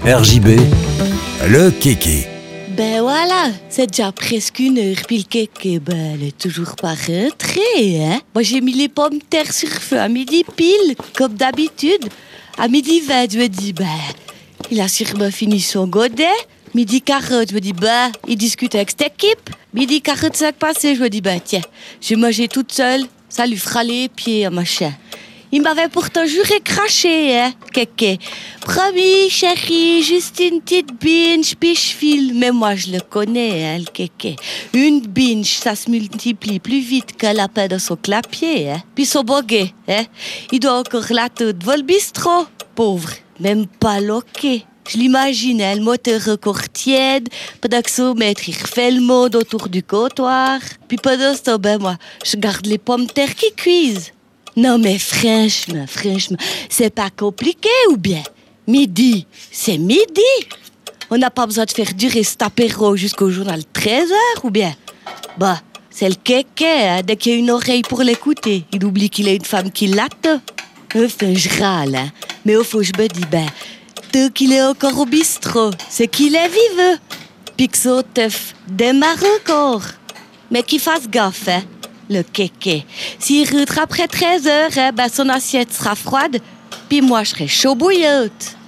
RJB, le kéké. Ben voilà, c'est déjà presque 1 heure, puis le kéké, elle est toujours pas rentrée, hein. Moi, j'ai mis les pommes de terre sur feu à midi pile, comme d'habitude. À 12h20, je me dis, il a sûrement fini son godet. 12h40, je me dis, il discute avec cette équipe. 12h45 passé, je me dis, tiens, j'ai mangé toute seule, ça lui fera les pieds, machin. Il m'avait pourtant juré cracher, hein, kéké. Promis, chérie, juste une petite binge, puis je file. Mais moi, je le connais, hein, le kéké. Une binge, ça se multiplie plus vite qu'un lapin dans son clapier, hein. Puis son boguet, hein. Il doit encore la tête devant le bistrot, pauvre. Même pas loqué. Je l'imagine, hein, le moteur encore tiède, pendant que son maître, il refait le monde autour du comptoir. Puis pendant ce temps, moi, je garde les pommes de terre qui cuisent. Non mais franchement, c'est pas compliqué ou bien? Midi, c'est midi. On n'a pas besoin de faire durer cet apéro jusqu'au journal 13h ou bien? C'est le kéké, hein, dès qu'il y a une oreille pour l'écouter. Il oublie qu'il a une femme qui l'attend. Enfin, je râle, hein. Mais au fond, je me dis, tant qu'il est encore au bistrot, c'est qu'il est vivant. Puis que son teuf démarre encore. Mais qu'il fasse gaffe, hein. Le kéké. S'il rentre après 13h, son assiette sera froide, puis moi je serai chaud bouillante.